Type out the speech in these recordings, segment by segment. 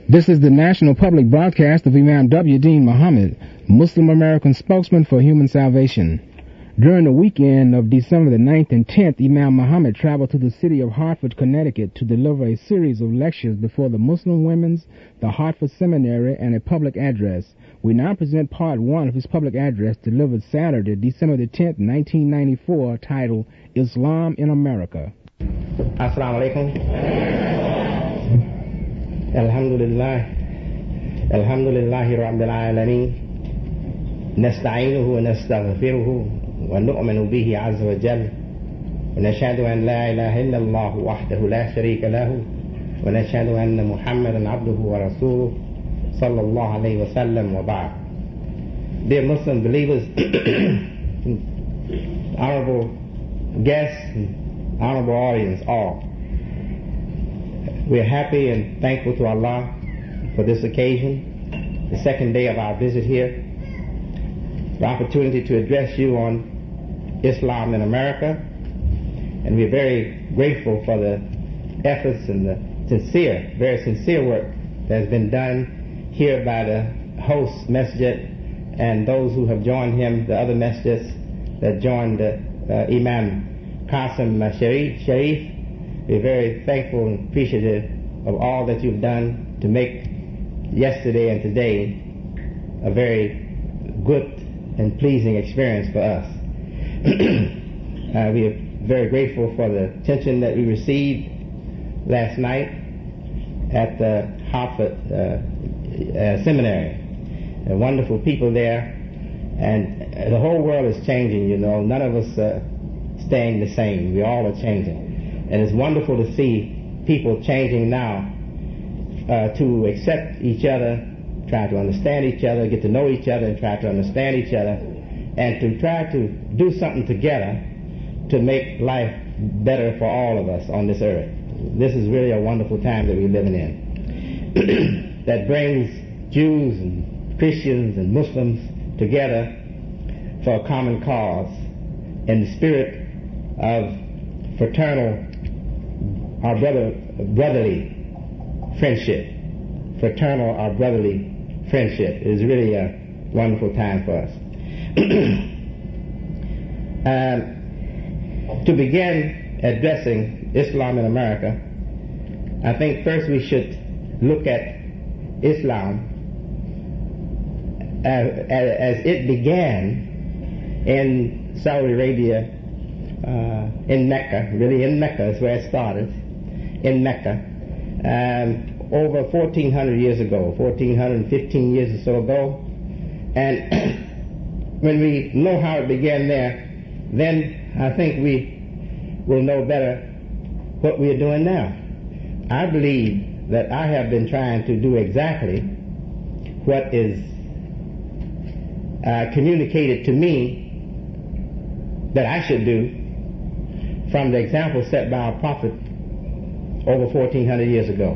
This is the National Public Broadcast of Imam W. Deen Muhammad, Muslim American spokesman for human salvation. During the weekend of December the 9th and 10th, Imam Muhammad traveled to the city of Hartford, Connecticut to deliver a series of lectures before the Muslim Women's, the Hartford Seminary, and a public address. We now present part one of his public address delivered Saturday, December the 10th, 1994, titled Islam in America. Assalamu alaikum. Alhamdulillah Rabbil Alameen Nasta'inuhu wa nastaghfiruhu wa nu'minu bihi azza wa jal wa nashhadu an la ilaha illallah wahdahu la sharika lahu wa nashhadu anna Muhammadan abduhu wa rasuluhu sallallahu alayhi wa sallam wa ba'd. Dear Muslim believers, honorable guests, honorable audience all, we are happy and thankful to Allah for this occasion, the second day of our visit here, the opportunity to address you on Islam in America, and we're very grateful for the efforts and the very sincere work that has been done here by the host masjid and those who have joined him, the other masjids that joined Imam Qasim Sharif. We're very thankful and appreciative of all that you've done to make yesterday and today a very good and pleasing experience for us. We are very grateful for the attention that we received last night at the Hartford Seminary. Wonderful people there, and the whole world is changing, you know. None of us are staying the same. We all are changing. And it's wonderful to see people changing now to accept each other, try to understand each other, get to know each other, and try to understand each other, and to try to do something together to make life better for all of us on this earth. This is really a wonderful time that we're living in that brings Jews and Christians and Muslims together for a common cause in the spirit of fraternal, our brotherly friendship. Fraternal, our brotherly friendship. It is really a wonderful time for us. To begin addressing Islam in America, I think first we should look at Islam as it began in Saudi Arabia, in Mecca. Really, in Mecca is where it started. In Mecca, over 1,400 years ago, 1,415 years or so ago. And when we know how it began there, then I think we will know better what we are doing now. I believe that I have been trying to do exactly what is communicated to me that I should do from the example set by our prophet over 1,400 years ago.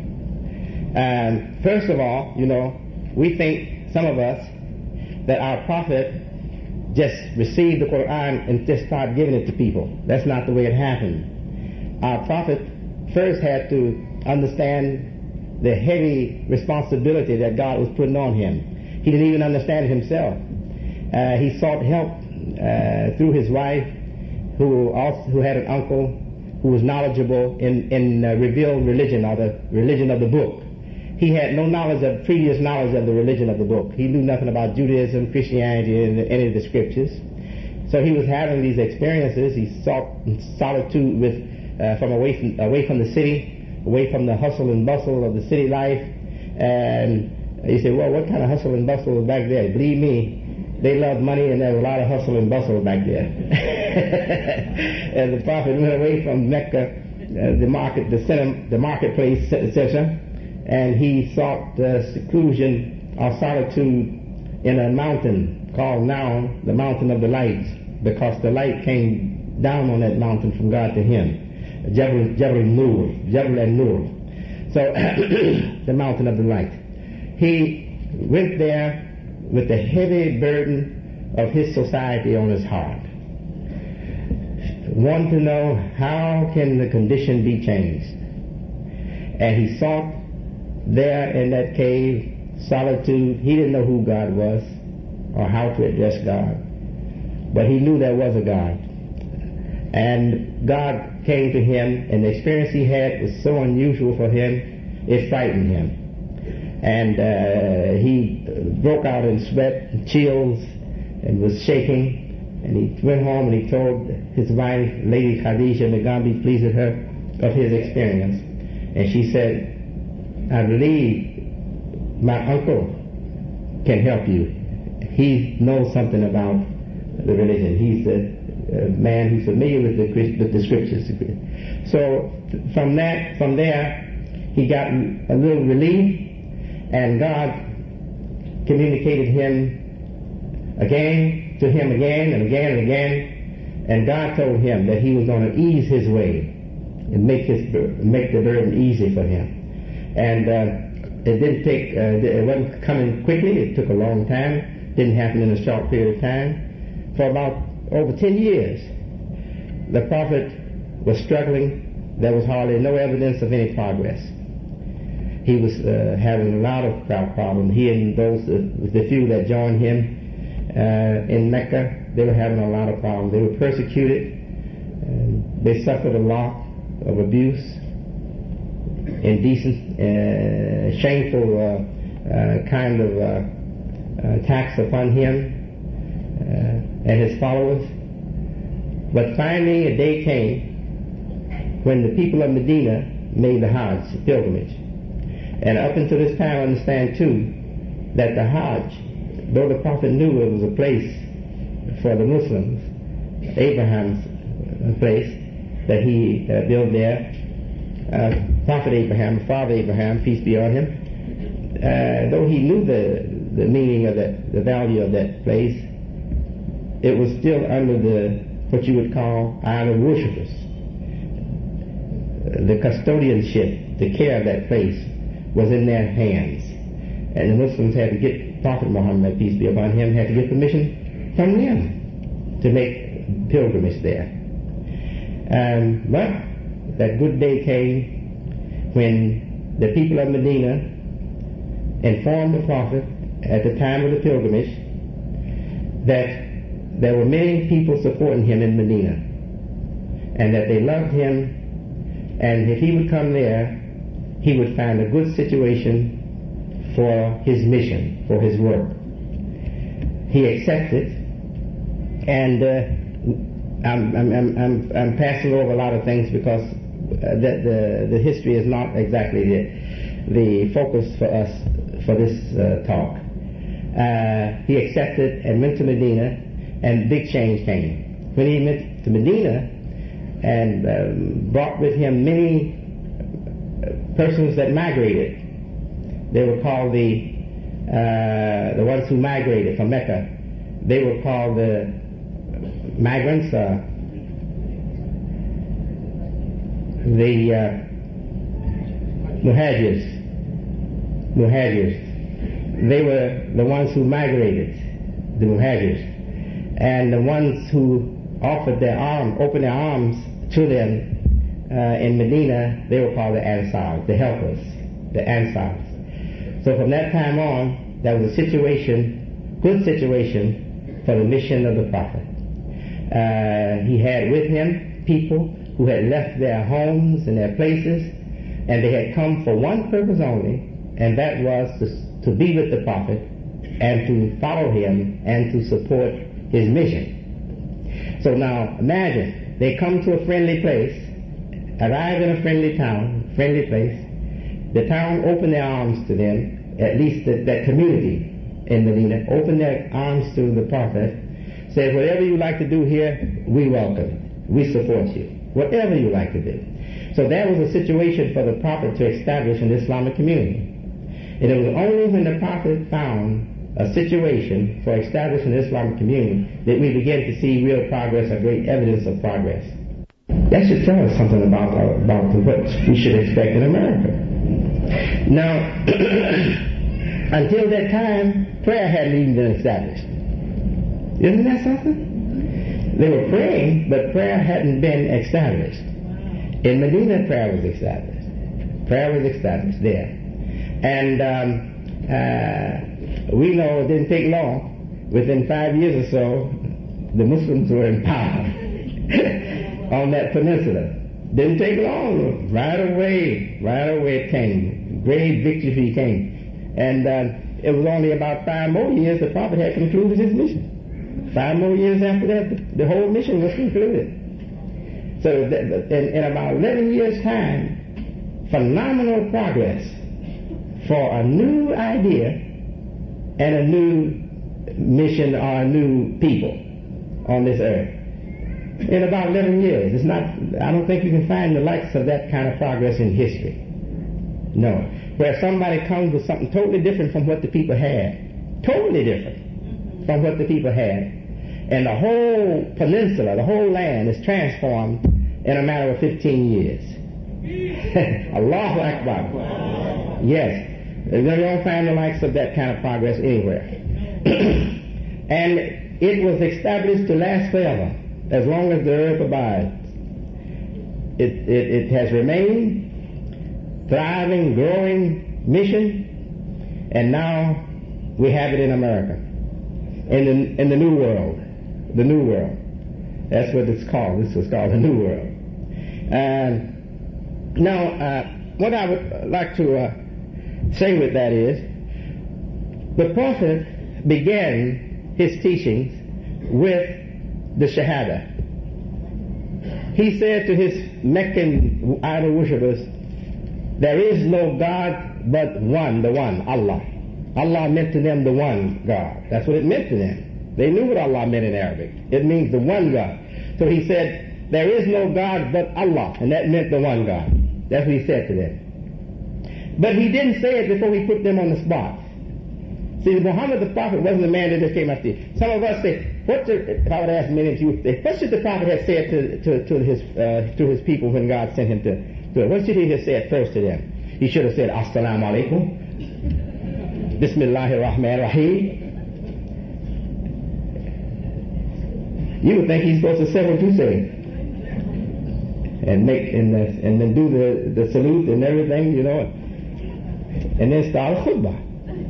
First of all, you know, we think, some of us, that our prophet just received the Quran and just started giving it to people. That's not the way it happened. Our prophet first had to understand the heavy responsibility that God was putting on him. He didn't even understand it himself. He sought help through his wife, who had an uncle who was knowledgeable in revealed religion, or the religion of the book. He had no previous knowledge of the religion of the book. He knew nothing about Judaism, Christianity, and any of the scriptures. So he was having these experiences. He sought solitude away from the city, away from the hustle and bustle of the city life. And he said, well, what kind of hustle and bustle was back there? Believe me, they loved money, and there was a lot of hustle and bustle back there. And the prophet went away from Mecca, the marketplace center, and he sought seclusion or solitude in a mountain called now the Mountain of the Lights, because the light came down on that mountain from God to him. Jabal an-Nur. So the Mountain of the Light. He went there with the heavy burden of his society on his heart. Want to know how can the condition be changed. And he sought there in that cave, solitude. He didn't know who God was or how to address God, but he knew there was a God. And God came to him, and the experience he had was so unusual for him, it frightened him. And he broke out in sweat and chills and was shaking. And he went home and he told his wife, Lady Khadijah, may God be pleased with her, of his experience. And she said, I believe my uncle can help you. He knows something about the religion. He's a man who's familiar with the scriptures. So from there, he got a little relief, and God communicated him again and again, and God told him that he was going to ease his way and make the burden easy for him. And it didn't take, it wasn't coming quickly. It took a long time. Didn't happen in a short period of time. For about over 10 years, the prophet was struggling. There was hardly no evidence of any progress. He was having a lot of crowd problems. He and the few that joined him in Mecca, they were having a lot of problems. They were persecuted. They suffered a lot of abuse, indecent, shameful kind of attacks upon him and his followers. But finally a day came when the people of Medina made the Hajj, the pilgrimage. And up until this time, I understand too that the Hajj, though the prophet knew it was a place for the Muslims, Abraham's place that he built there, Prophet Abraham, Father Abraham, peace be on him, though he knew the meaning of the value of that place, it was still under what you would call idol worshippers. The custodianship, the care of that place was in their hands. And the Muslims had to get, Prophet Muhammad, peace be upon him, had to get permission from them to make pilgrimage there. But that good day came when the people of Medina informed the Prophet at the time of the pilgrimage that there were many people supporting him in Medina, and that they loved him, and if he would come there, he would find a good situation for his mission, for his work. He accepted, and I'm passing over a lot of things because the history is not exactly the focus for us for this talk. He accepted and went to Medina, and big change came. When he went to Medina and brought with him many persons that migrated, they were called the ones who migrated from Mecca. They were called the migrants, the muhajirs. They were the ones who migrated, the muhajirs, and the ones who opened their arms to them in Medina, they were called the Ansars, the helpers, the Ansars. So from that time on, there was a good situation for the mission of the Prophet. He had with him people who had left their homes and their places, and they had come for one purpose only, and that was to be with the Prophet and to follow him and to support his mission. So now imagine, they come to a friendly place, arrive in a friendly place. The town opened their arms to them, at least that community in Medina, opened their arms to the Prophet, said, whatever you like to do here, we welcome. We support you. Whatever you like to do. So that was a situation for the Prophet to establish an Islamic community. And it was only when the Prophet found a situation for establishing an Islamic community that we began to see real progress or great evidence of progress. That should tell us something about what we should expect in America. Now, until that time, prayer hadn't even been established. Isn't that something? They were praying, but prayer hadn't been established. In Medina, prayer was established. Prayer was established there. And we know it didn't take long. Within 5 years or so, the Muslims were in power on that peninsula. Didn't take long. Right away it came. Great victory came. And it was only about 5 more years the prophet had concluded his mission. 5 more years after that, the whole mission was concluded. So in about 11 years' time, phenomenal progress for a new idea and a new mission or a new people on this earth. In about 11 years. It's not, I don't think you can find the likes of that kind of progress in history. No. Where somebody comes with something totally different from what the people had. Totally different from what the people had. And the whole peninsula, the whole land is transformed in a matter of 15 years. Allahu Akbar. Yes. You don't find the likes of that kind of progress anywhere. And it was established to last forever, as long as the earth abides. It has remained thriving, growing mission, and now we have it in America, in the New World. The New World. That's what it's called. This is called the New World. Now, what I would like to say with that is, the prophet began his teachings with the Shahada. He said to his Meccan idol worshippers, there is no God but one, the one, Allah. Allah meant to them the one God. That's what it meant to them. They knew what Allah meant in Arabic. It means the one God. So he said, there is no God but Allah, and that meant the one God. That's what he said to them. But he didn't say it before he put them on the spot. See, Muhammad the Prophet wasn't a man that just came up to you. Some of us say, if I would ask many of you, what should the Prophet have said to his people when God sent him to it? What should he have said first to them? He should have said, Assalamu alaikum, Bismillahir Rahmanir Rahim. You would think he's supposed to say what you say, and then do the salute and everything, you know, and then start a khutbah.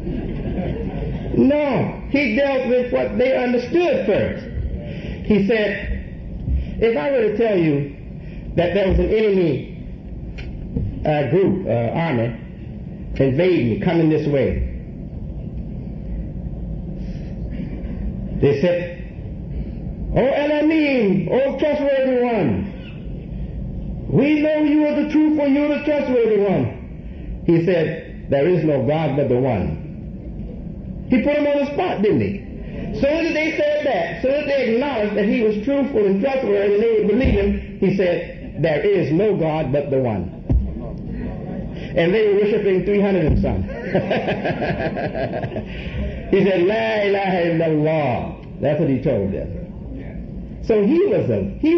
No, he dealt with what they understood first. He said, if I were to tell you that there was an enemy army invading, coming this way, they said, O El-Amin, O trustworthy one, we know you are the truth, for you are the trustworthy one. He said, there is no God but the one. He put him on the spot, didn't he? Soon as they said that, soon as they acknowledged that he was truthful and trustworthy and they would believe him, he said, there is no God but the one. And they were worshiping 300 and some. He said, La ilaha illallah. That's what he told them. So he was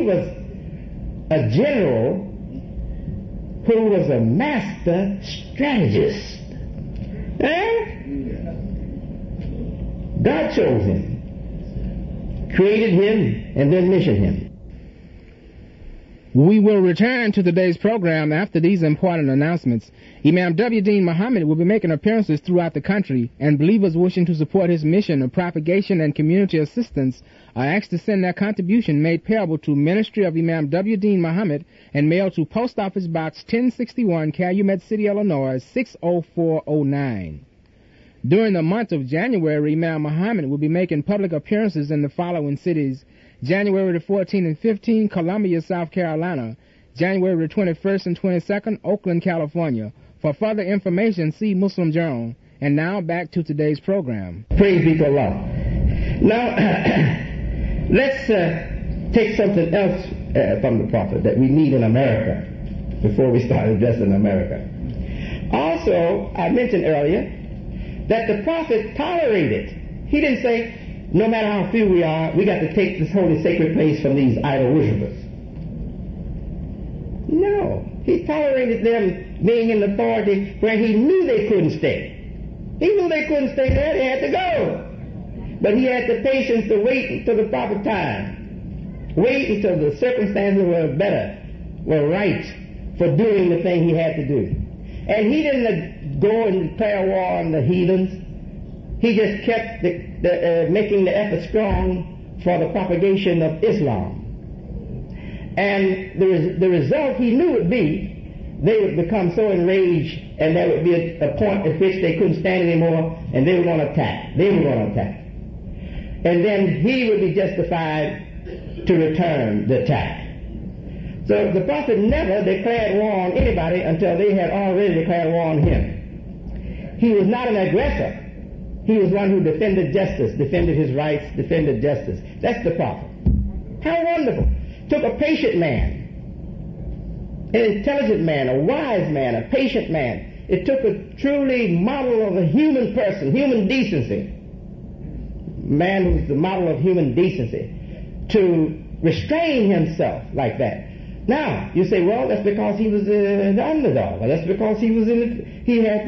a general who was a master strategist. God chose him, created him, and then missioned him. We will return to today's program after these important announcements. Imam W. Dean Muhammad will be making appearances throughout the country, and believers wishing to support his mission of propagation and community assistance are asked to send their contribution made payable to Ministry of Imam W. Dean Muhammad and mailed to Post Office Box 1061, Calumet City, Illinois, 60409. During the month of January, Imam Muhammad will be making public appearances in the following cities: January the 14th and 15th, Columbia, South Carolina; January the 21st and 22nd, Oakland, California. For further information, see Muslim Journal. And now back to today's program. Praise be to Allah. Now, let's take something else from the Prophet that we need in America before we start addressing America. Also, I mentioned earlier that the Prophet tolerated. He didn't say, no matter how few we are, we got to take this holy sacred place from these idol worshippers. No. He tolerated them being in authority where he knew they couldn't stay. He knew they couldn't stay there. They had to go. But he had the patience to wait until the proper time. Wait until the circumstances were better, were right for doing the thing he had to do. And he didn't go and declare war on the heathens. He just kept making the effort strong for the propagation of Islam. And the result he knew would be they would become so enraged, and there would be a point at which they couldn't stand anymore, and they were going to attack. And then he would be justified to return the attack. So the prophet never declared war on anybody until they had already declared war on him. He was not an aggressor. He was one who defended justice, defended his rights, defended justice. That's the prophet. How wonderful. Took a patient man, an intelligent man, a wise man, a patient man. It took a truly model of a human person, human decency. Man who's the model of human decency, to restrain himself like that. Now, you say, well, that's because he was the underdog. Well, that's because he had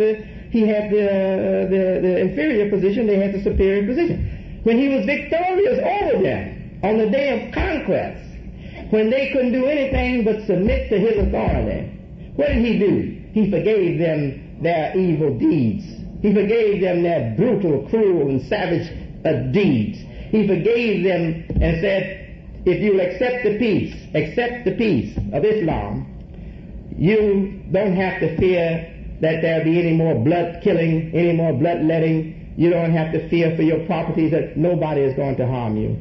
the inferior position, they had the superior position. When he was victorious over them on the day of conquest, when they couldn't do anything but submit to his authority, what did he do? He forgave them their evil deeds. He forgave them their brutal, cruel, and savage deeds. He forgave them and said, if you accept the peace of Islam, you don't have to fear that there'll be any more blood killing, any more bloodletting. You don't have to fear for your properties, that nobody is going to harm you.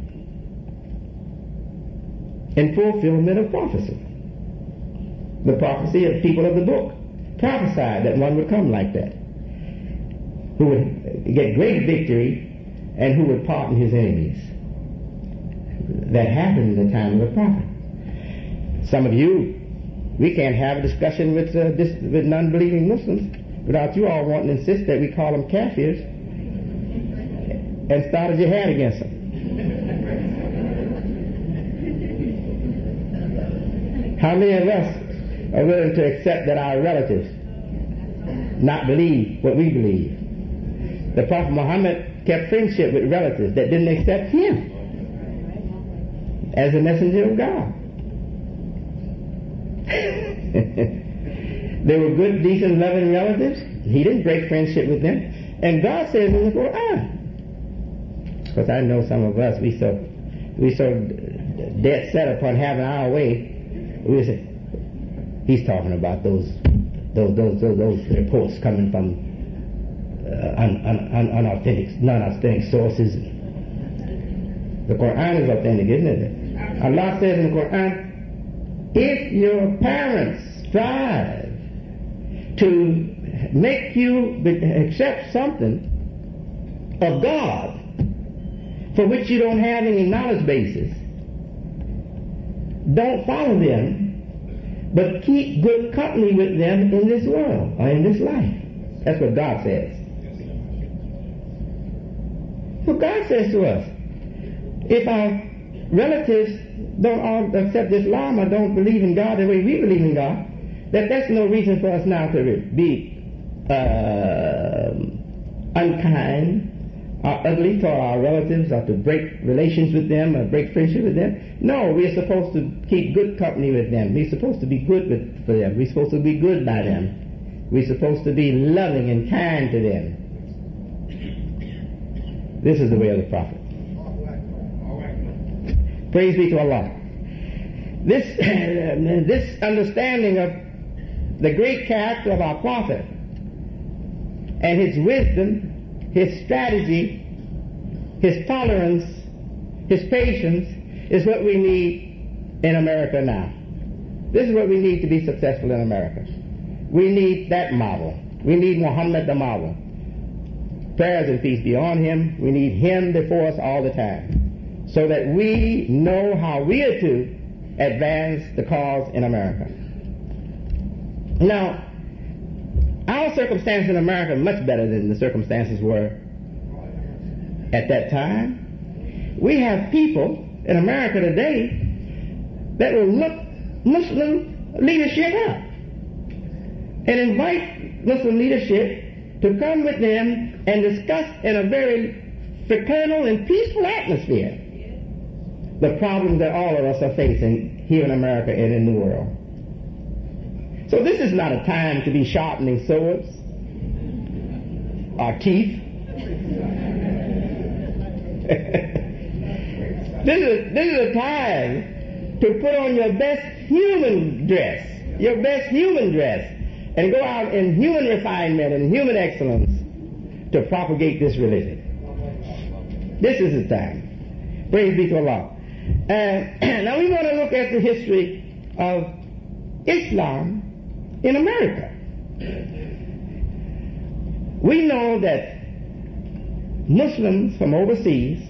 In fulfillment of prophecy. The prophecy of people of the book prophesied that one would come like that, who would get great victory and who would pardon his enemies. That happened in the time of the prophet. Some of you, we can't have a discussion with non-believing Muslims without you all wanting to insist that we call them kafirs and start a jihad against them. How many of us are willing to accept that our relatives not believe what we believe? The Prophet Muhammad kept friendship with relatives that didn't accept him as a messenger of God. They were good, decent, loving relatives. He didn't break friendship with them. And God says in the Quran, because I know some of us, we so dead set upon having our way, we say, he's talking about those reports coming from non-authentic sources. The Quran is authentic, isn't it? Allah says in the Quran, if your parents strive to make you accept something of God for which you don't have any knowledge basis, don't follow them, but keep good company with them in this world or in this life. That's what God says. So God says to us, if our relatives don't all accept Islam or don't believe in God the way we believe in God, that's no reason for us now to be unkind or ugly to our relatives, or to break relations with them, or break friendship with them. No, we're supposed to keep good company with them. We're supposed to be good for them. We're supposed to be good by them. We're supposed to be loving and kind to them. This is the way of the prophet. Praise be to Allah. This understanding of the great character of our prophet and his wisdom, his strategy, his tolerance, his patience is what we need in America now. This is what we need to be successful in America. We need that model. We need Muhammad the model. Prayers and peace be on him. We need him before us all the time, so that we know how we are to advance the cause in America. Now, our circumstances in America are much better than the circumstances were at that time. We have people in America today that will look Muslim leadership up and invite Muslim leadership to come with them and discuss in a very fraternal and peaceful atmosphere the problems that all of us are facing here in America and in the world. So this is not a time to be sharpening swords or teeth. This is a time to put on your best human dress, and go out in human refinement and human excellence to propagate this religion. This is the time. Praise be to Allah. Now we want to look at the history of Islam in America. We know that Muslims from overseas,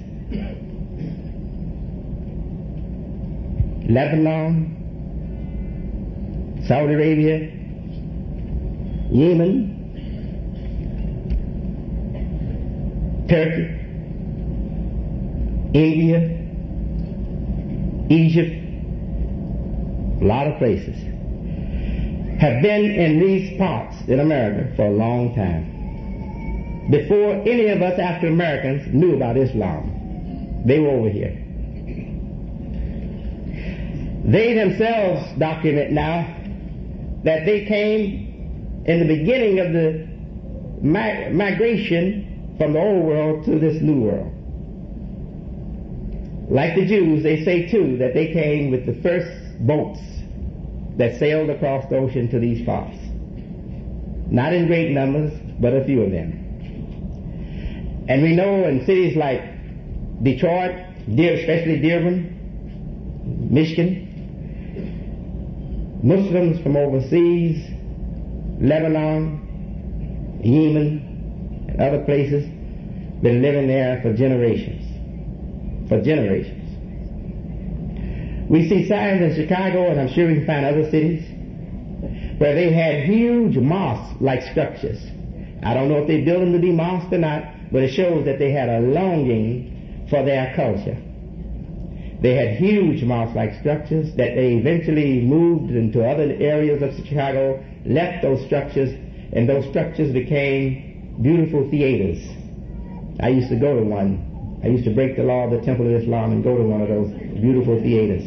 Lebanon, Saudi Arabia, Yemen, Turkey, India, Egypt, a lot of places, have been in these parts in America for a long time. Before any of us African Americans knew about Islam, they were over here. They themselves document now that they came in the beginning of the migration from the old world to this new world. Like the Jews, they say too that they came with the first boats that sailed across the ocean to these parts. Not in great numbers, but a few of them. And we know in cities like Detroit, especially Dearborn, Michigan, Muslims from overseas, Lebanon, Yemen, and other places, been living there for generations. We see signs in Chicago, and I'm sure we can find other cities, where they had huge mosque-like structures. I don't know if they built them to be mosques or not, but it shows that they had a longing for their culture. They had huge mosque-like structures that they eventually moved into other areas of Chicago, left those structures, and those structures became beautiful theaters. I used to go to one. I used to break the law of the Temple of Islam and go to one of those beautiful theaters.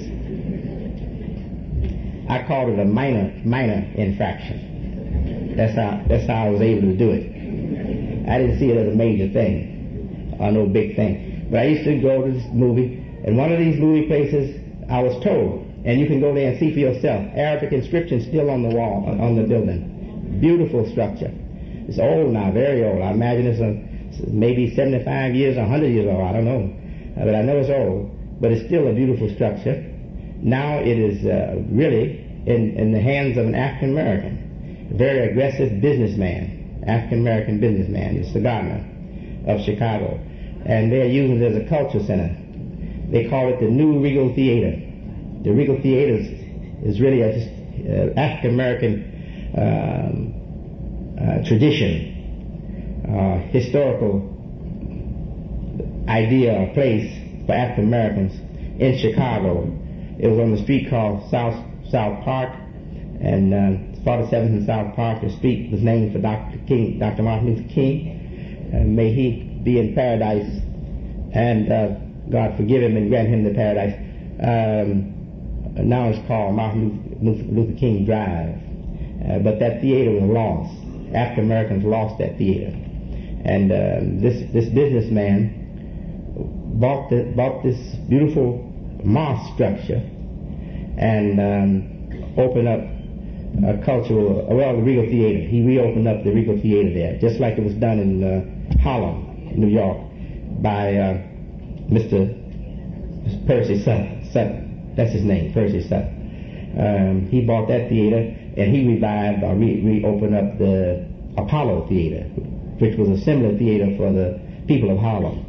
I called it a minor infraction. That's how I was able to do it. I didn't see it as a major thing or no big thing. But I used to go to this movie, and one of these movie places, I was told, and you can go there and see for yourself, Arabic inscriptions still on the wall, on the building. Beautiful structure. It's old now, very old. I imagine it's maybe 75 years, 100 years old, I don't know. But I know it's old, but it's still a beautiful structure. Now it is really in the hands of an African American, a very aggressive businessman, African American businessman, the Gardner of Chicago. And they're using it as a culture center. They call it the New Regal Theater. The Regal Theater is really an African American tradition, historical idea or place for African Americans in Chicago. It was on the street called South Park, and 47th and South Park. The street was named for Dr. Martin Luther King. May he be in paradise, and God forgive him and grant him the paradise. Now it's called Martin Luther King Drive. But that theater was lost. African Americans lost that theater. And this businessman bought this beautiful mosque structure and opened up a cultural, the Regal Theater. He reopened up the Regal Theater there, just like it was done in Harlem, New York, by Mr. Percy Sutton. That's his name, Percy Sutton. He bought that theater, and he revived or reopened up the Apollo Theater, which was a similar theater for the people of Harlem.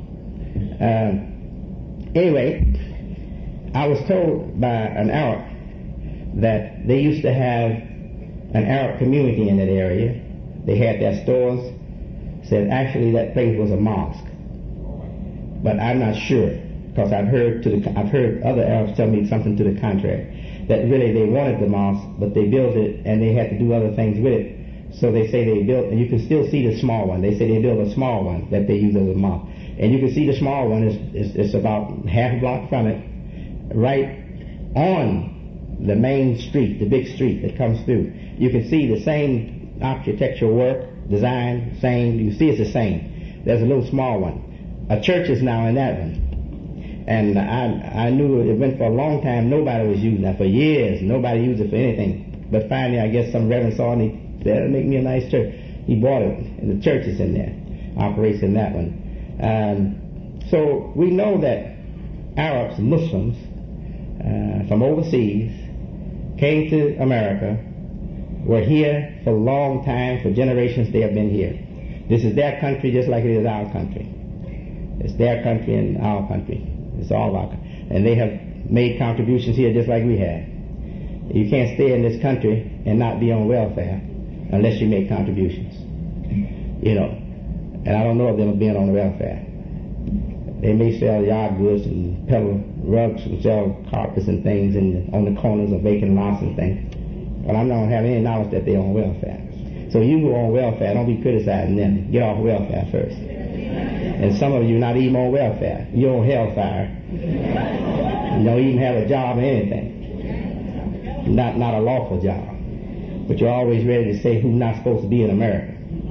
Anyway, I was told by an Arab that they used to have an Arab community in that area. They had their stores. Said actually that place was a mosque, but I'm not sure, because I've heard other Arabs tell me something to the contrary, that really they wanted the mosque, but they built it and they had to do other things with it. So they say they built, and you can still see the small one. They say they built a small one that they use as a mosque, and you can see the small one is about half a block from it, right on the main street, the big street that comes through, you can see the same architectural work, design, same. You see it's the same. There's a little small one. A church is now in that one. And I knew it went for a long time. Nobody was using that for years. Nobody used it for anything. But finally, I guess some reverend saw it and he said, make me a nice church. He bought it, and the church is in there. Operates in that one. So we know that Arabs, Muslims, from overseas, came to America, were here for a long time, for generations they have been here. This is their country just like it is our country. It's their country and our country. It's all our country. And they have made contributions here just like we have. You can't stay in this country and not be on welfare unless you make contributions. You know. And I don't know of them being on welfare. They may sell yard goods and peddle rugs and sell carpets and things on the corners of vacant lots and things. But I'm not going to have any knowledge that they're on welfare. So you go on welfare, don't be criticizing them. Get off welfare first. And some of you not even on welfare. You're on hellfire. You don't even have a job or anything. Not a lawful job. But you're always ready to say who's not supposed to be in America.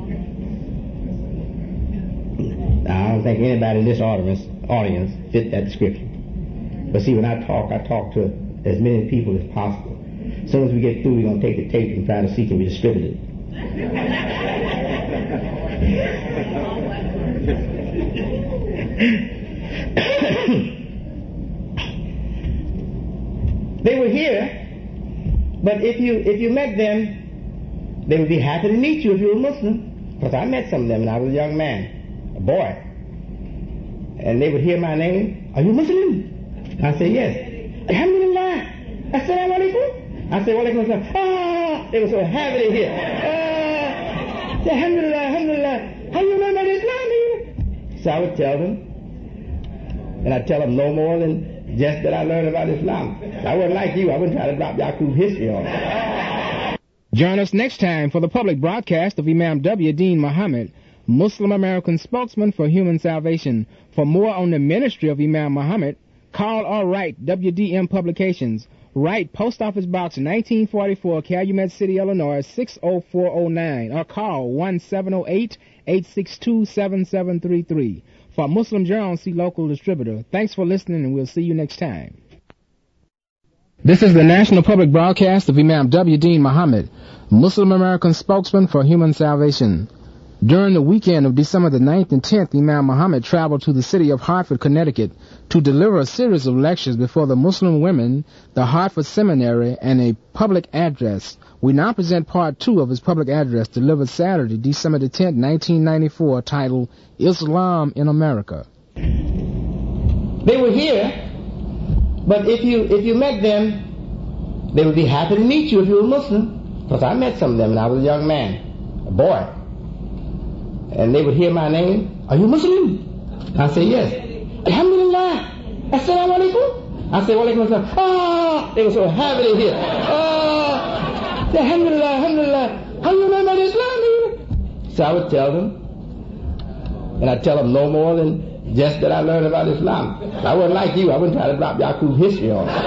Now, I don't think anybody in this audience fit that description. But see, when I talk to as many people as possible. As soon as we get through, we're going to take the tape and try to see can we distribute it. They were here, but if you met them, they would be happy to meet you if you were a Muslim. Because I met some of them when I was a young man, a boy. And they would hear my name, are you Muslim? I say, yes. Alhamdulillah. Assalamu alaikum. I said, walaikum assalam. They were so happy to hear. Alhamdulillah, alhamdulillah. How you learn about Islam? So I would tell them, and I'd tell them no more than just that I learned about Islam. I wasn't like you. I wouldn't try to drop Yaqub history on them. Join us next time for the public broadcast of Imam W. Dean Muhammad, Muslim American spokesman for human salvation. For more on the ministry of Imam Muhammad, call or write WDM Publications. Write Post Office Box 1944, Calumet City, Illinois 60409, or call 1-708-862-7733. For Muslim Journal, see local distributor. Thanks for listening, and we'll see you next time. This is the National Public Broadcast of Imam W. Dean Muhammad, Muslim American spokesman for human salvation. During the weekend of December the 9th and 10th, Imam Muhammad traveled to the city of Hartford, Connecticut, to deliver a series of lectures before the Muslim women, the Hartford Seminary, and a public address. We now present part 2 of his public address delivered Saturday, December the 10th, 1994, titled Islam in America. They were here, but if you met them, they would be happy to meet you if you were Muslim. Because I met some of them when I was a young man, a boy. And they would hear my name, are you Muslim? I say, yes. Alhamdulillah. Assalamu alaikum. I say, walaikum assalam. They were so happy to hear. Alhamdulillah, alhamdulillah. How you learn about Islam? So I would tell them, and I'd tell them no more than just that I learned about Islam. I wasn't like you. I wouldn't try to drop Yaqub history on them.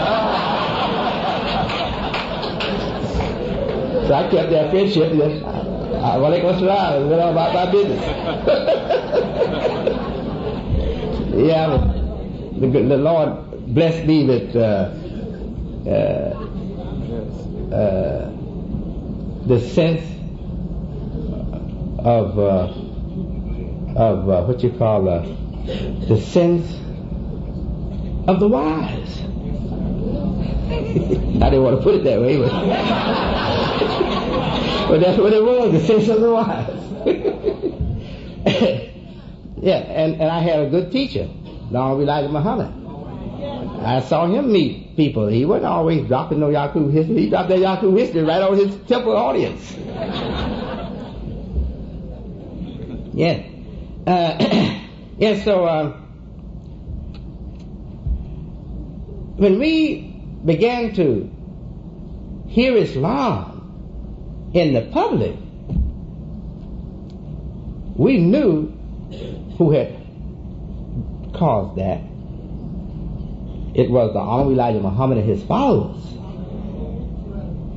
So I kept their friendship. Walaikum assalam. Went on about my business. Yeah, the Lord blessed me with the sense of what you call the sense of the wise. I didn't want to put it that way, but that's what it was, the sense of the wise. Yeah, and I had a good teacher, Long Elijah Muhammad. I saw him meet people. He wasn't always dropping no Yaqub history. He dropped that Yaqub history right on his temple audience. Yeah. Yeah, so when we began to hear Islam in the public, we knew who had caused that. It was the Honorable Elijah Muhammad and his followers.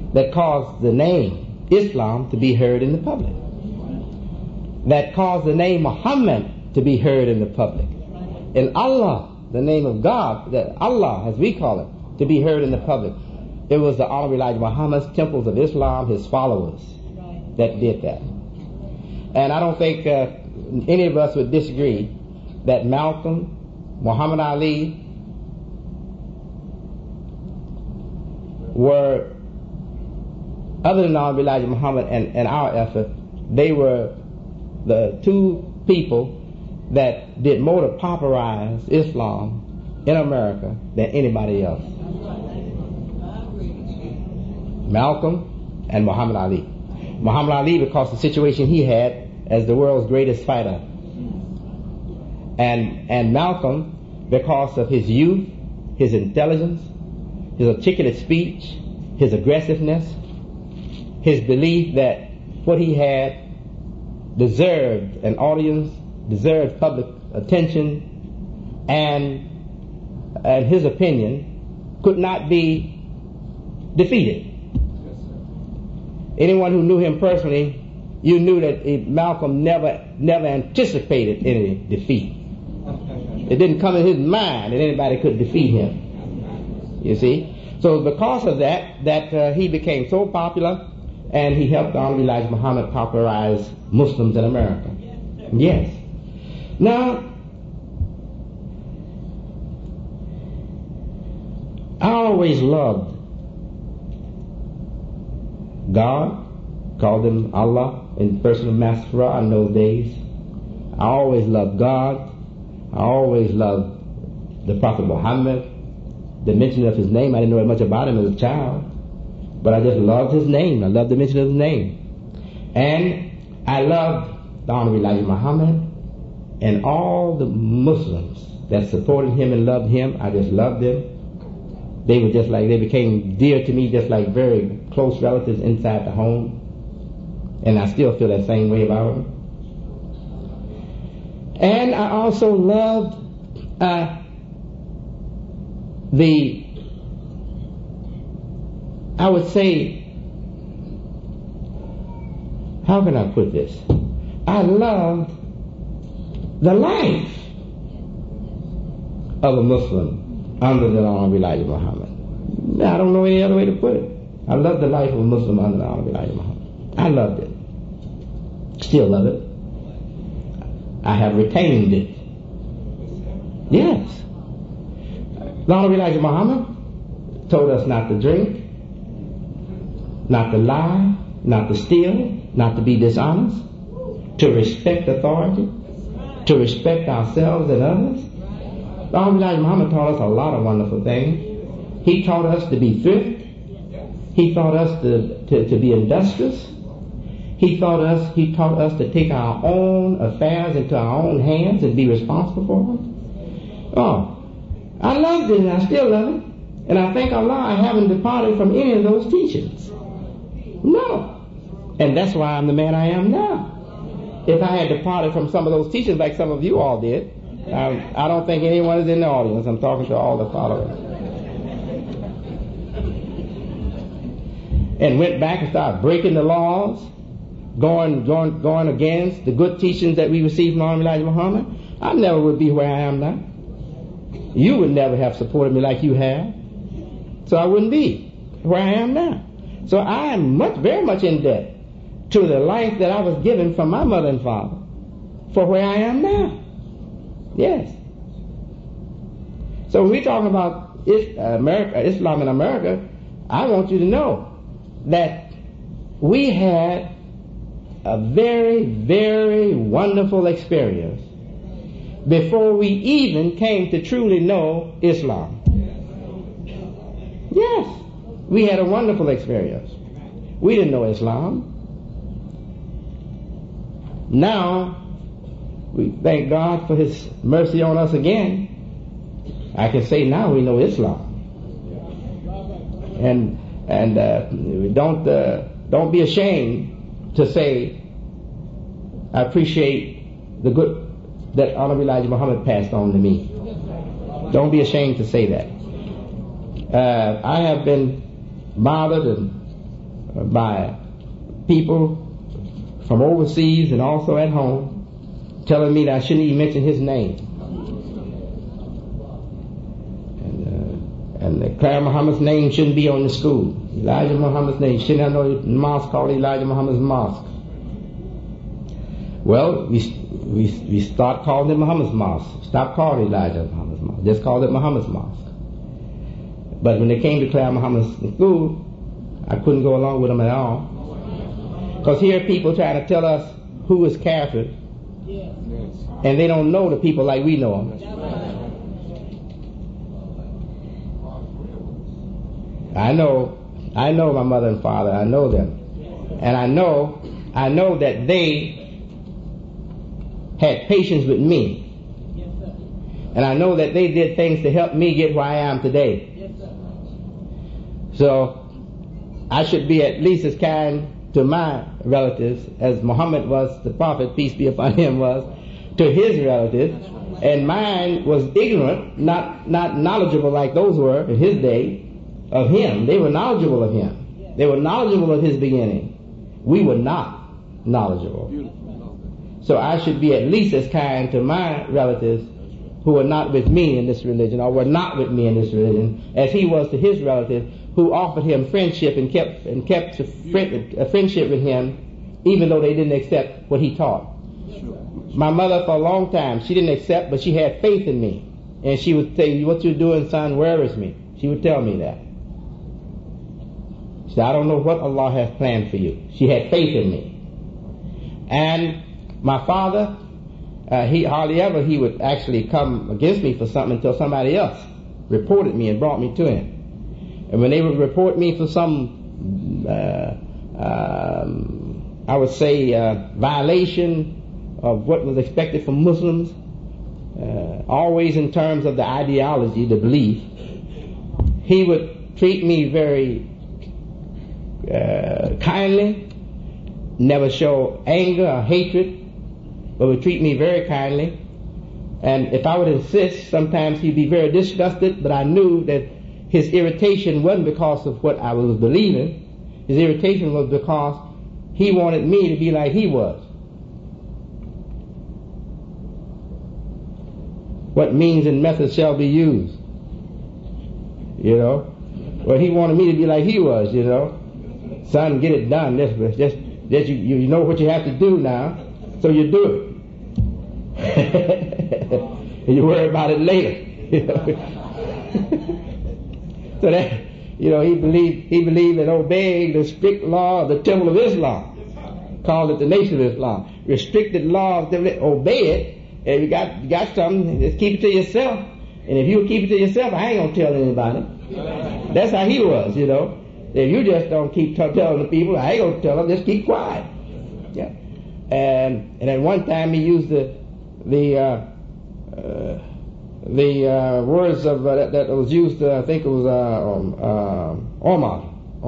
that caused the name Islam to be heard in the public, that caused the name Muhammad to be heard in the public, and Allah, the name of God, that Allah, as we call it, to be heard in the public. It was the Honorable Elijah Muhammad's temples of Islam, his followers, that did that. And I don't think any of us would disagree that Malcolm, Muhammad Ali were, other than Honorable Elijah Muhammad and our effort, they were the two people that did more to popularize Islam in America than anybody else. Malcolm and Muhammad Ali. Muhammad Ali because of the situation he had as the world's greatest fighter. And Malcolm because of his youth, his intelligence, his articulate speech, his aggressiveness, his belief that what he had deserved an audience, deserved public attention, and his opinion could not be defeated. Anyone who knew him personally, you knew that Malcolm never anticipated any defeat. It didn't come in his mind that anybody could defeat him. You see? So because of that he became so popular, and he helped Honorable Elijah Muhammad popularize Muslims in America. Yes. Now, I always loved God, called him Allah in the person of Master Farah in those days. I always loved God. I always loved the Prophet Muhammad. The mention of his name, I didn't know much about him as a child, but I just loved his name. I loved the mention of his name. And I loved the Honorable Elijah Muhammad and all the Muslims that supported him and loved him. I just loved them. They were just like, they became dear to me, just like very close relatives inside the home. And I still feel that same way about them. And I also loved I would say, how can I put this? I loved the life of a Muslim under the Honorable Elijah Muhammad. I don't know any other way to put it. I love the life of a Muslim under the Honorable Elijah Muhammad. I loved it. Still love it. I have retained it. Yes. The Honorable Elijah Muhammad told us not to drink, not to lie, not to steal, not to be dishonest, to respect authority, to respect ourselves and others. The Honorable Elijah Muhammad taught us a lot of wonderful things. He taught us to be thrift. He taught us to be industrious. He taught us to take our own affairs into our own hands and be responsible for them. Oh, I loved it and I still love it. And I thank Allah I haven't departed from any of those teachings. No. And that's why I'm the man I am now. If I had departed from some of those teachings like some of you all did, I don't think anyone is in the audience. I'm talking to all the followers. And went back and started breaking the laws, going against the good teachings that we received from Honorable Elijah Muhammad, I never would be where I am now. You would never have supported me like you have. So I wouldn't be where I am now. So I am very much in debt to the life that I was given from my mother and father for where I am now. Yes. So when we talk about Islam in America, I want you to know that we had a very, very wonderful experience before we even came to truly know Islam. Yes, we had a wonderful experience. We didn't know Islam. Now, we thank God for His mercy on us again. I can say now we know Islam. And don't be ashamed to say, I appreciate the good that Honorable Elijah Muhammad passed on to me. Don't be ashamed to say that. I have been bothered and by people from overseas and also at home, telling me that I shouldn't even mention his name. And Clara Muhammad's name shouldn't be on the school. Elijah Muhammad's name shouldn't have no mosque called Elijah Muhammad's Mosque. Well, we start calling it Muhammad's Mosque. Stop calling Elijah Muhammad's Mosque. Just call it Muhammad's Mosque. But when it came to Clara Muhammad's school, I couldn't go along with them at all. Because here are people trying to tell us who is Kafir, and they don't know the people like we know them. I know my mother and father. I know them, and I know that they had patience with me, and I know that they did things to help me get where I am today. So I should be at least as kind to my relatives as Muhammad was, the Prophet, peace be upon him, was to his relatives, and mine was ignorant, not knowledgeable like those were in his day of him. They were knowledgeable of him. They were knowledgeable of his beginning. We were not knowledgeable. So I should be at least as kind to my relatives who were not with me in this religion, or were not with me in this religion, as he was to his relatives who offered him friendship and kept a friendship with him, even though they didn't accept what he taught. My mother, for a long time, she didn't accept, but she had faith in me, and she would say, "What you're doing, son, worries me." She would tell me that. She said, "I don't know what Allah has planned for you." She had faith in me. And my father, he would actually come against me for something until somebody else reported me and brought me to him. And when they would report me for some, I would say, violation of what was expected from Muslims, always in terms of the ideology, the belief, he would treat me very kindly, never show anger or hatred, but would treat me very kindly. And if I would insist, sometimes he'd be very disgusted, but I knew that his irritation wasn't because of what I was believing. His irritation was because he wanted me to be like he was. What means and methods shall be used? You know? Well, he wanted me to be like he was, you know. Son, get it done. Just you know what you have to do now, so you do it. And you worry about it later. So that, you know, he believed in obeying the strict law of the Temple of Islam. Called it the Nation of Islam. Restricted laws, obey it. And you got something, just keep it to yourself. And if you keep it to yourself, I ain't gonna tell anybody. That's how he was, you know. If you just don't keep telling the people, I ain't gonna tell them, just keep quiet. Yeah. And at one time he used the words of that was used. I think it was Omar.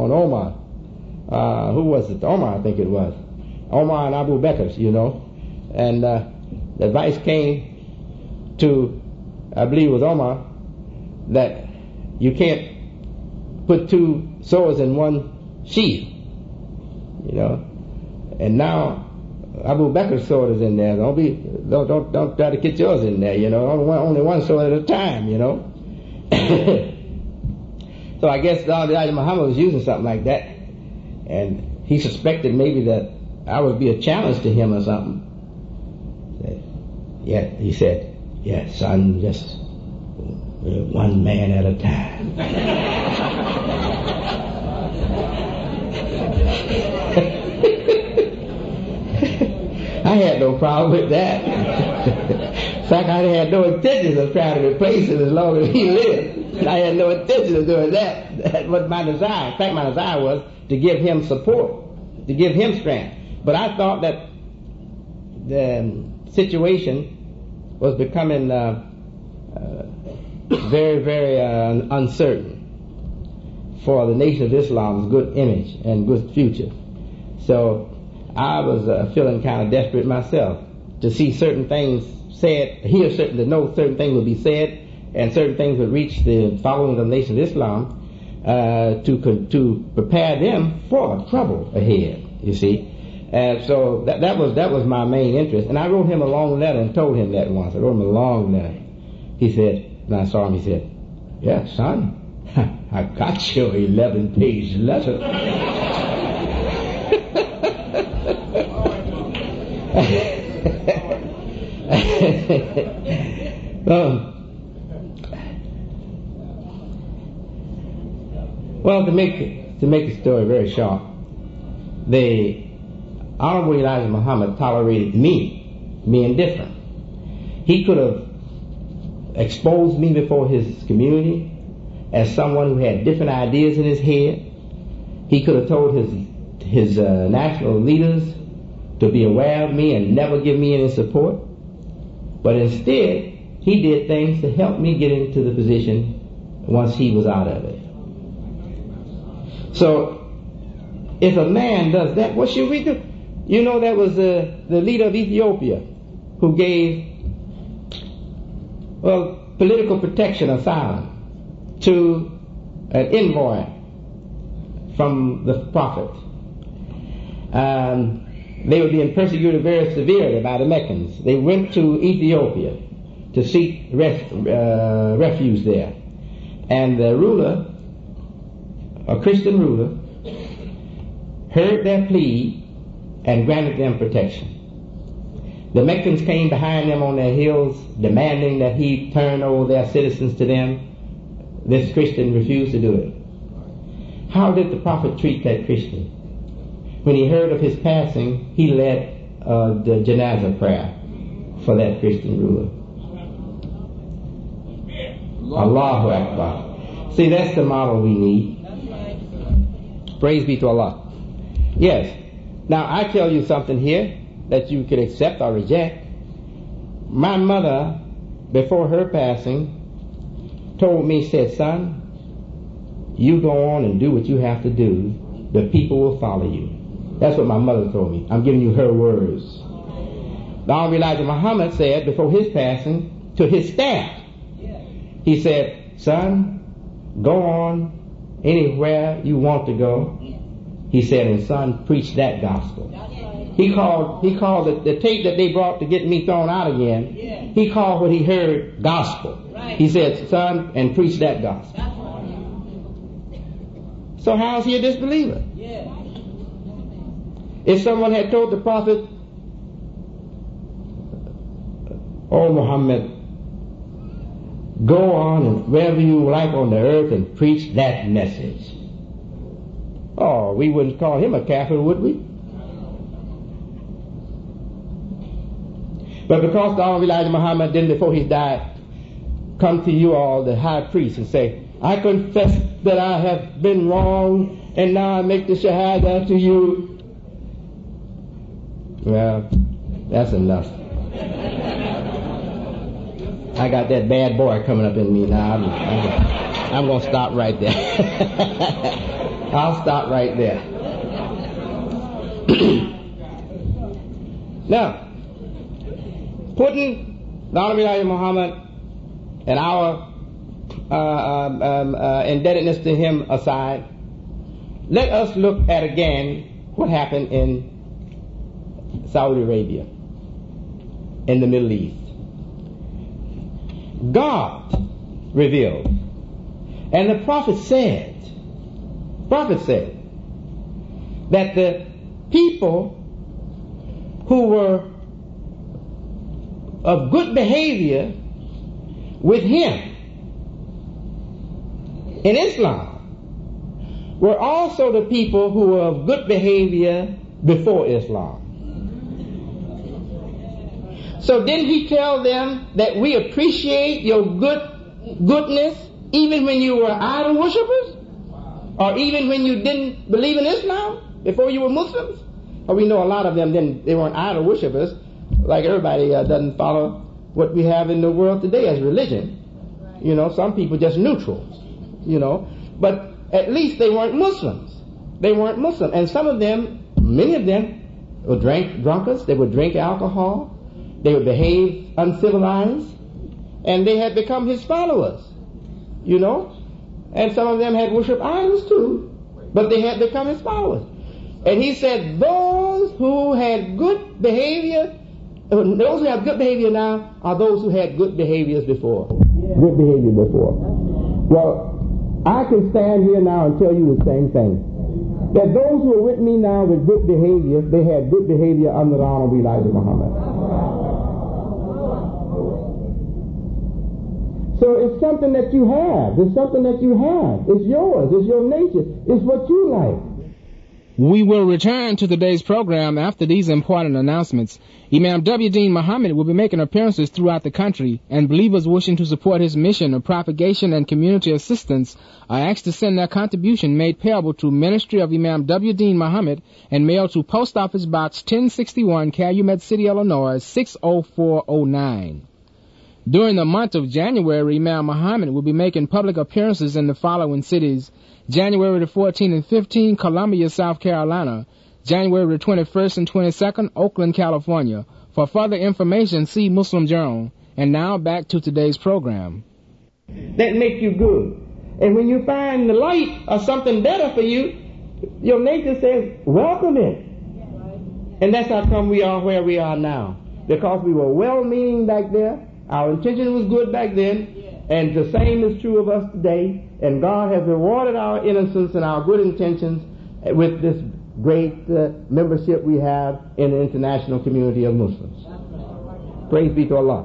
Who was it? Omar, I think it was. Omar and Abu Bakr, you know. And the advice came to, I believe it was Omar, that you can't put two swords in one sheath, you know. And now Abu Bakr's sword is in there. Don't try to get yours in there, you know. Only one sword at a time, you know. So I guess Elijah Muhammad was using something like that, and he suspected maybe that I would be a challenge to him or something. Yeah, he said, "Yeah, son, just one man at a time." I had no problem with that. In fact, I had no intention of trying to replace him as long as he lived. I had no intention of doing that. That was my desire. In fact, my desire was to give him support, to give him strength. But I thought that the situation was becoming very, very uncertain for the Nation of Islam's good image and good future. So I was feeling kind of desperate myself to see certain things said, to know certain things would be said, and certain things would reach the following of the Nation of Islam. to prepare them for trouble ahead, you see. So that was my main interest. And I wrote him a long letter and told him that once. I wrote him a long letter. He said, when I saw him, he said, "Yeah, son, I got your 11-page letter." Well, to make the story very short, the Honorable Elijah Muhammad tolerated me being different. He could have exposed me before his community as someone who had different ideas in his head. He could have told his national leaders to be aware of me and never give me any support. But instead, he did things to help me get into the position once he was out of it. So, if a man does that, what should we do? You know, that was the leader of Ethiopia who gave, political protection, asylum, to an envoy from the prophet. They were being persecuted very severely by the Meccans. They went to Ethiopia to seek refuge there. And the ruler, a Christian ruler, heard their plea and granted them protection. The Meccans came behind them on their heels, demanding that he turn over their citizens to them. This Christian refused to do it. How did the prophet treat that Christian? When he heard of his passing, he led the janazah prayer for that Christian ruler. Allahu Akbar. See, that's the model we need. Praise be to Allah. Yes. Now, I tell you something here that you could accept or reject. My mother, before her passing, told me, said, "Son, you go on and do what you have to do. The people will follow you." That's what my mother told me. I'm giving you her words. The Honorable Elijah Muhammad said before his passing to his staff, he said, "Son, go on anywhere you want to go." He said, "And son, preach that gospel." He called the tape that they brought to get me thrown out again, he called what he heard gospel. He said, "Son, and preach that gospel." So how is he a disbeliever? If someone had told the prophet, "Oh Muhammad, go on and wherever you like on the earth and preach that message," oh, we wouldn't call him a kafir, would we? But because the Honorable Elijah Muhammad didn't, before he died, come to you all, the high priest, and say, "I confess that I have been wrong, and now I make the shahada to you," well, that's enough. I got that bad boy coming up in me now. I'm going to stop right there. I'll stop right there. Now, putting the Honorable Elijah Muhammad and our indebtedness to him aside, let us look at again what happened in Saudi Arabia, in the Middle East. God revealed, and the prophet said that the people who were of good behavior with him in Islam were also the people who were of good behavior before Islam. So didn't he tell them that we appreciate your goodness even when you were idol worshippers? Or even when you didn't believe in Islam before you were Muslims? Or we know a lot of them they weren't idol worshippers. Like everybody doesn't follow what we have in the world today as religion. You know, some people just neutral. You know, but at least they weren't Muslims. They weren't Muslim. And some of them, many of them, were drunkards. They would drink alcohol. They would behave uncivilized. And they had become his followers. You know, And some of them had worshipped idols too, but they had become his followers. And he said, those who had good behavior, those who have good behavior now are those who had good behaviors before. Good behavior before. Well, I can stand here now and tell you the same thing. That those who are with me now with good behavior, they had good behavior under the Honorable Elijah Muhammad. So it's something that you have. It's something that you have. It's yours. It's your nature. It's what you like. We will return to today's program after these important announcements. Imam W. Deen Muhammad will be making appearances throughout the country, and believers wishing to support his mission of propagation and community assistance are asked to send their contribution made payable to Ministry of Imam W. Deen Muhammad and mailed to Post Office Box 1061, Calumet City, Illinois, 60409. During the month of January, Imam Muhammad will be making public appearances in the following cities: January the 14th and 15th, Columbia, South Carolina; January the 21st and 22nd, Oakland, California. For further information, see Muslim Journal. And now back to today's program. That make you good. And when you find the light or something better for you, your nature says, welcome it. And that's how come we are where we are now. Because we were well-meaning back there. Our intention was good back then, and the same is true of us today. And God has rewarded our innocence and our good intentions with this great membership we have in the international community of Muslims. Praise be to Allah.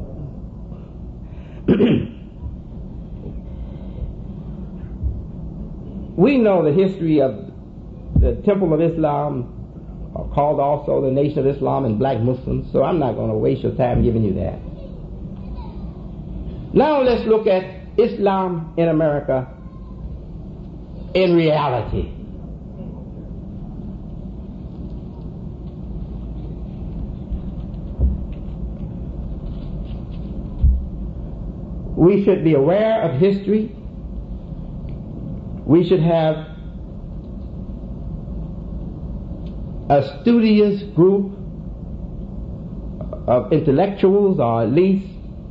We know the history of the Temple of Islam, called also the Nation of Islam, and black Muslims, so I'm not going to waste your time giving you that. Now let's look at Islam in America in reality. We should be aware of history. We should have a studious group of intellectuals, or at least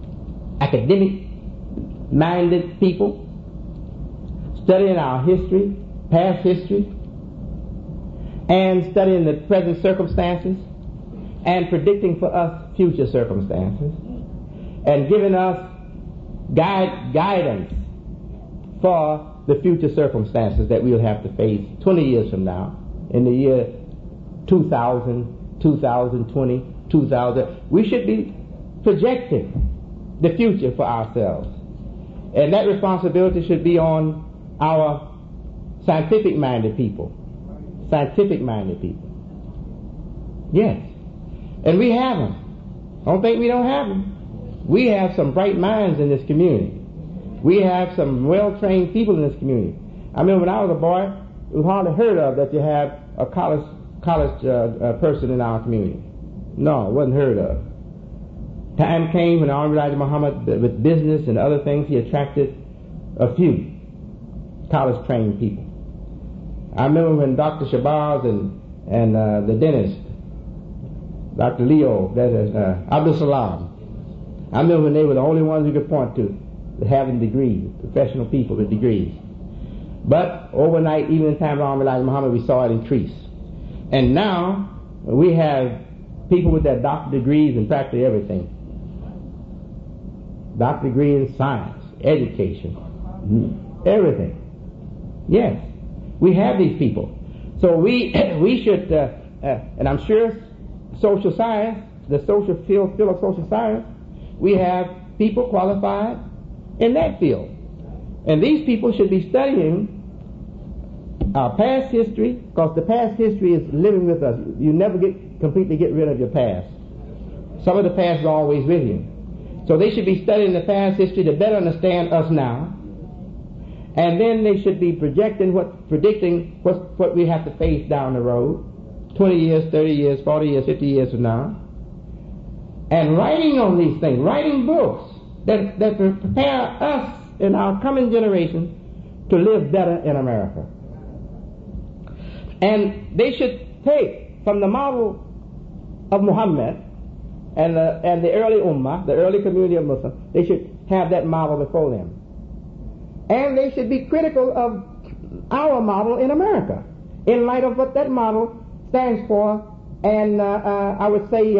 academic-minded people, studying our history, past history, and studying the present circumstances, and predicting for us future circumstances, and giving us guidance for the future circumstances that we'll have to face 20 years from now, in the year 2000, 2020, 2000. We should be projecting the future for ourselves. And that responsibility should be on our scientific-minded people. Scientific-minded people. Yes. And we have them. Don't think we don't have them. We have some bright minds in this community. We have some well-trained people in this community. I remember when I was a boy, it was hardly heard of that you have a college person in our community. No, it wasn't heard of. Time came when Honorable Elijah Muhammad, with business and other things, he attracted a few college-trained people. I remember when Dr. Shabazz and the dentist, Dr. Leo, Abdul Salam, I remember when they were the only ones we could point to having degrees, professional people with degrees. But overnight, even in the time of Honorable Elijah Muhammad, we saw it increase. And now we have people with their doctorate degrees in practically everything. Doctorate degree in science, education, everything. Yes, we have these people. So we should, and I'm sure social science, the social field of social science, we have people qualified in that field. And these people should be studying our past history, because the past history is living with us. You never completely get rid of your past. Some of the past is always with you. So they should be studying the past history to better understand us now. And then they should be predicting what we have to face down the road, 20 years, 30 years, 40 years, 50 years from now. And writing on these things, writing books that prepare us and our coming generation to live better in America. And they should take from the model of Muhammad and the early Ummah, the early community of Muslims, they should have that model before them. And they should be critical of our model in America in light of what that model stands for, and I would say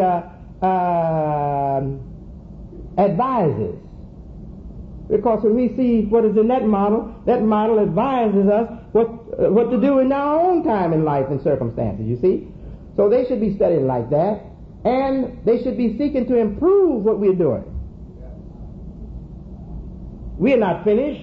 advises. Because when we see what is in that model advises us what to do in our own time in life and circumstances, you see. So they should be studying like that, and they should be seeking to improve what we're doing. We are not finished,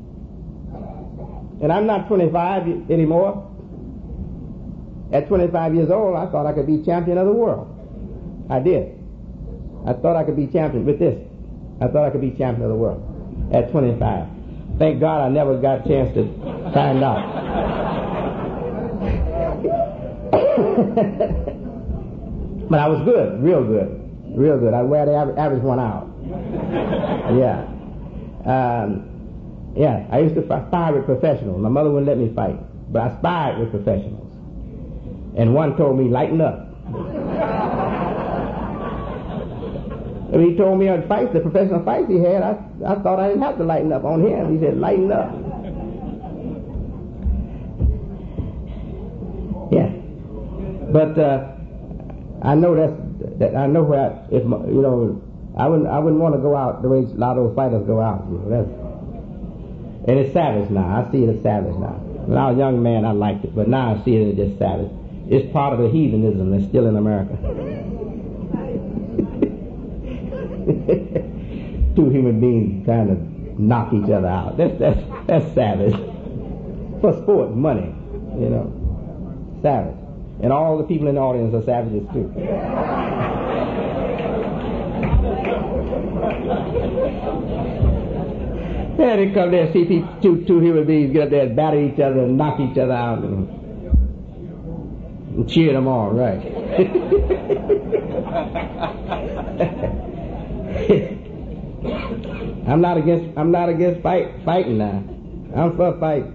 and I'm not 25 anymore. At 25 years old, I thought I could be champion of the world. I did. I thought I could be champion with this. I thought I could be champion of the world at 25. Thank God I never got a chance to find out. But I was good, real good. I wear the average 1 hour. Yeah. I used to spar with professionals. My mother wouldn't let me fight, but I sparred with professionals. And one told me, lighten up. And he told me on fights, the professional fights he had, I thought I didn't have to lighten up on him. He said, lighten up. Yeah. But I know I know where, I wouldn't want to go out the way a lot of those fighters go out. And it's savage now. I see it as savage now. When I was a young man, I liked it, but now I see it as just savage. It's part of the heathenism that's still in America. Two human beings trying to knock each other out. That's savage. For sport, money, savage. And all the people in the audience are savages too. Yeah, they come there and see two human beings get up there and batter each other and knock each other out and cheer them on, right? I'm not against fighting now. I'm for fight.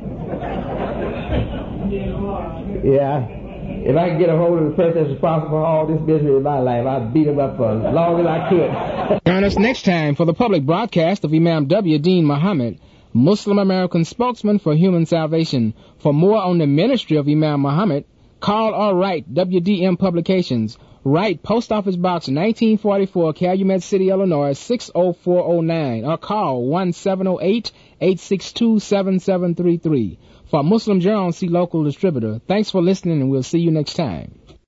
Yeah. If I could get a hold of the person that's responsible for all this business in my life, I'd beat him up for as long as I could. Join us next time for the public broadcast of Imam W. Deen Muhammad, Muslim American spokesman for human salvation. For more on the ministry of Imam Muhammad, call or write WDM Publications. Write Post Office Box 1944, Calumet City, Illinois 60409, or call 1-708-862-7733. For Muslim Journal, see local distributor. Thanks for listening, and we'll see you next time.